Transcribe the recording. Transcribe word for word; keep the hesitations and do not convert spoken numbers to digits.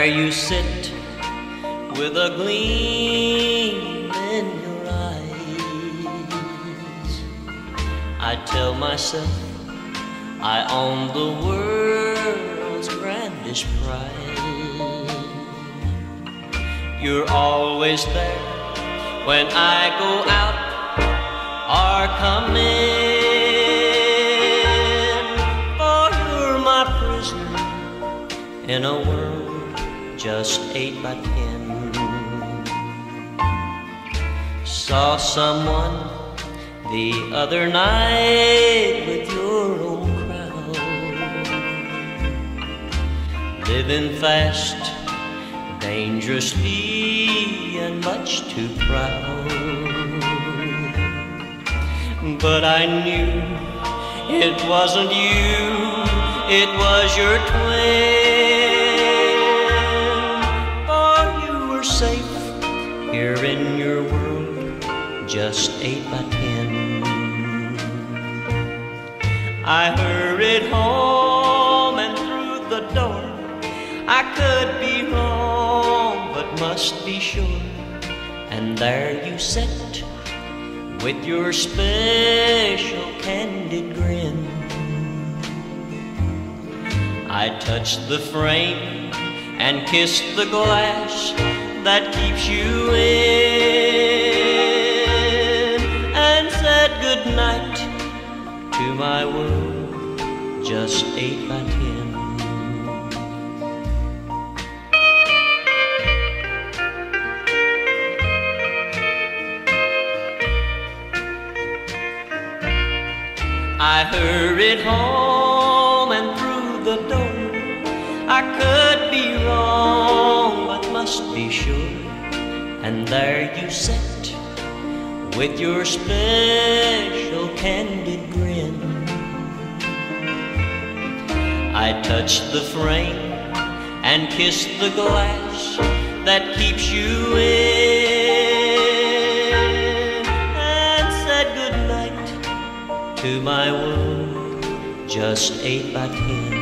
there you sit with a gleam in your eyes. I tell myself I own the world's grandest prize. You're always there when I go out or come in, for you're my prisoner in a world just eight by ten. Saw someone the other night with your own crowd, living fast, dangerously, and much too proud. But I knew it wasn't you, it was your twin. For you were safe here in your world, just eight by ten. I hurried home and through the door. I could be wrong, but must be sure. And there you sat with your special candid grin. I touched the frame and kissed the glass that keeps you in, and said good night to my world, just eight by ten. I hurried home and through the door. I could be wrong, but must be sure. And there you sat with your special candid grin. I touched the frame and kissed the glass that keeps you in, and said good night to my world, just eight by ten.